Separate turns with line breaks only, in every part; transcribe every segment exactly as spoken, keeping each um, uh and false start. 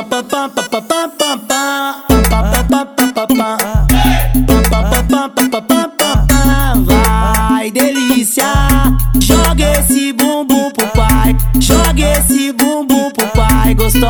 Vai, delícia, joga esse bumbum pro pai, joga esse bumbum pro pai, gostosa.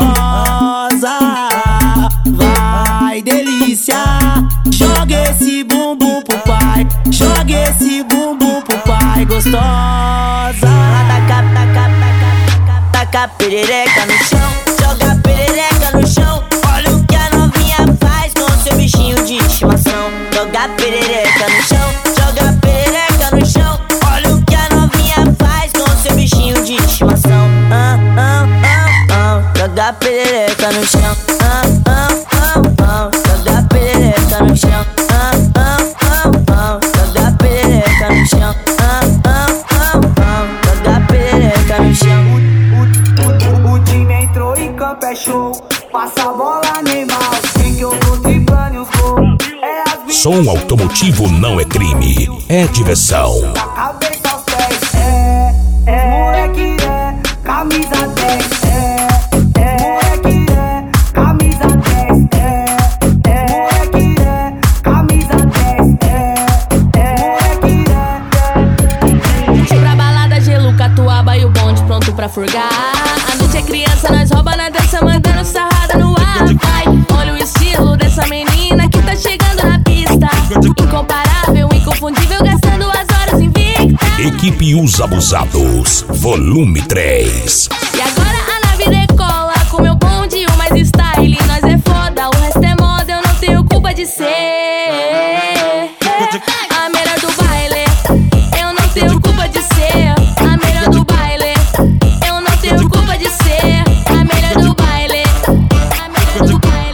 Vai, delícia, joga esse bumbum pro pai, joga esse bumbum pro pai, gostosa.
Taca, taca, taca, taca perereca no chão, joga perereca no chão. Olha o que a novinha faz com seu bichinho de estimação. Joga perereca no chão, joga perereca no chão. Olha o que a novinha faz com seu bichinho de estimação. Ah, ah, ah, ah. Joga perereca no chão. Ah, ah, ah, ah. Joga perereca no chão. Ah, ah, ah, ah. Joga perereca no chão. Ah, ah, ah, ah. Joga perereca no chão.
O, o, o time entrou em campo, é show. Passa a bola, animal. Sei que eu tô driblando os gols.
Som automotivo não é crime, é diversão.
Da cabeça aos pés, é, é, moleque é, camisa dez, é, é, moleque é, camisa dez, é, é, moleque é, camisa dez, é, é, moleque é.
Pra balada, gelo, catuaba e o bonde pronto pra furgar. A noite é criança, nós rouba na dança, mandando sarrada no ar. Vai, olha o estilo dessa menina que tá chegando na pista. Incomparável, inconfundível, gastando as horas invicta.
Equipe Os Abusados, volume três.
E agora a nave decola com meu bonde, o mais style. Nós é foda, o resto é moda, eu não tenho culpa de ser a melhor do baile. Eu não tenho culpa de ser a melhor do baile. Eu não tenho culpa de ser a melhor do baile. A melhor do baile.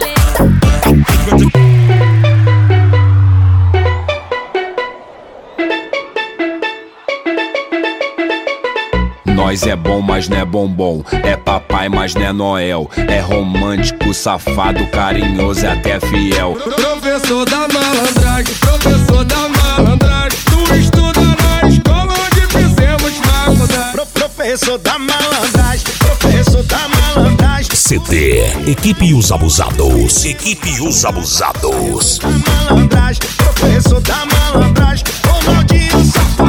Nós é bom, mas não é bombom. É papai, mas não é Noel. É romântico, safado, carinhoso e até fiel.
Professor da malandragem, professor da malandragem. Tu estuda na escola onde fizemos faculdade. Pro, professor da malandragem, professor da malandragem.
C D, Equipe Os Abusados. Equipe Os Abusados.
Da malandragem, professor da malandragem. Ronaldinho safado.